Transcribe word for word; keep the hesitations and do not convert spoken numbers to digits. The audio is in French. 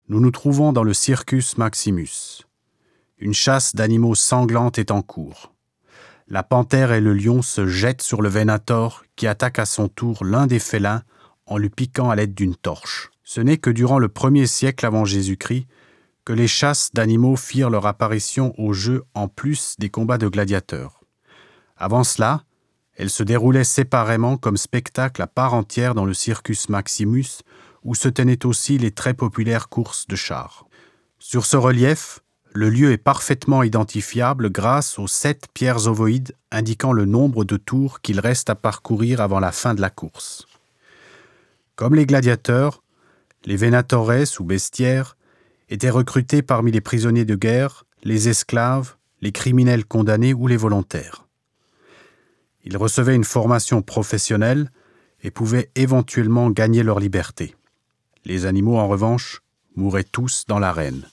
Nous nous trouvons dans le Circus Maximus. Une chasse d'animaux sanglante est en cours. La panthère et le lion se jettent sur le Venator qui attaque à son tour l'un des félins en lui piquant à l'aide d'une torche. Ce n'est que durant le premier siècle avant Jésus-Christ que les chasses d'animaux firent leur apparition au jeu en plus des combats de gladiateurs. Avant cela, elles se déroulaient séparément comme spectacle à part entière dans le Circus Maximus où se tenaient aussi les très populaires courses de chars. Sur ce relief, le lieu est parfaitement identifiable grâce aux sept pierres ovoïdes indiquant le nombre de tours qu'il reste à parcourir avant la fin de la course. Comme les gladiateurs, les venatores ou bestiaires étaient recrutés parmi les prisonniers de guerre, les esclaves, les criminels condamnés ou les volontaires. Ils recevaient une formation professionnelle et pouvaient éventuellement gagner leur liberté. Les animaux, en revanche, mouraient tous dans l'arène.